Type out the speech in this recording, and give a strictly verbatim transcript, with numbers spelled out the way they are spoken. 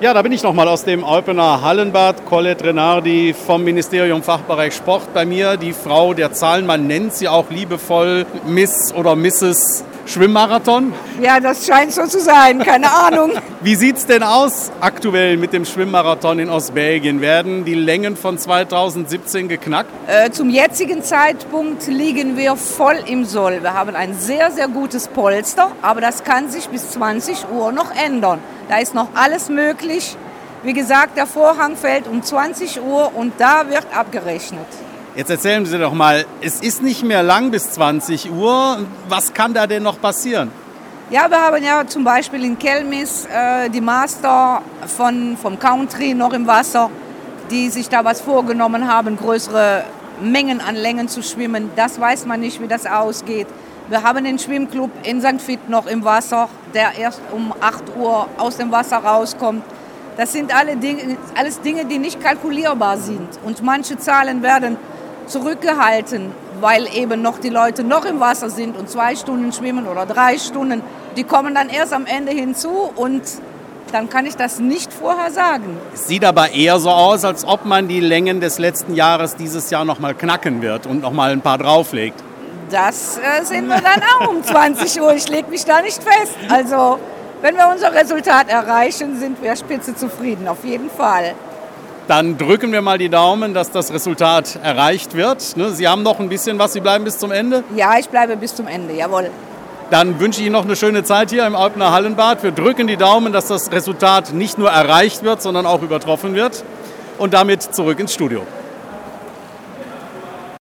Ja, da bin ich nochmal aus dem Eupener Hallenbad. Colette Renardi vom Ministerium Fachbereich Sport bei mir. Die Frau der Zahlen, man nennt sie auch liebevoll Miss oder Misses Schwimmmarathon. Ja, das scheint so zu sein, keine Ahnung. Wie sieht es denn aus aktuell mit dem Schwimmmarathon in Ostbelgien? Werden die Längen von zweitausendsiebzehn geknackt? Äh, zum jetzigen Zeitpunkt liegen wir voll im Soll. Wir haben ein sehr, sehr gutes Polster, aber das kann sich bis zwanzig Uhr noch ändern. Da ist noch alles möglich. Wie gesagt, der Vorhang fällt um zwanzig Uhr und da wird abgerechnet. Jetzt erzählen Sie doch mal, es ist nicht mehr lang bis zwanzig Uhr. Was kann da denn noch passieren? Ja, wir haben ja zum Beispiel in Kelmis äh, die Master von, vom Country noch im Wasser, die sich da was vorgenommen haben, größere Mengen an Längen zu schwimmen. Das weiß man nicht, wie das ausgeht. Wir haben den Schwimmclub in Sankt Vith noch im Wasser, der erst um acht Uhr aus dem Wasser rauskommt. Das sind alle Dinge, alles Dinge, die nicht kalkulierbar sind. Und manche Zahlen werden zurückgehalten, weil eben noch die Leute noch im Wasser sind und zwei Stunden schwimmen oder drei Stunden. Die kommen dann erst am Ende hinzu und dann kann ich das nicht vorher sagen. Es sieht aber eher so aus, als ob man die Längen des letzten Jahres dieses Jahr noch mal knacken wird und noch mal ein paar drauflegt. Das äh, sehen wir dann auch um zwanzig Uhr. Ich lege mich da nicht fest. Also, wenn wir unser Resultat erreichen, sind wir spitze zufrieden, auf jeden Fall. Dann drücken wir mal die Daumen, dass das Resultat erreicht wird. Sie haben noch ein bisschen was, Sie bleiben bis zum Ende? Ja, ich bleibe bis zum Ende, jawohl. Dann wünsche ich Ihnen noch eine schöne Zeit hier im Eupener Hallenbad. Wir drücken die Daumen, dass das Resultat nicht nur erreicht wird, sondern auch übertroffen wird. Und damit zurück ins Studio.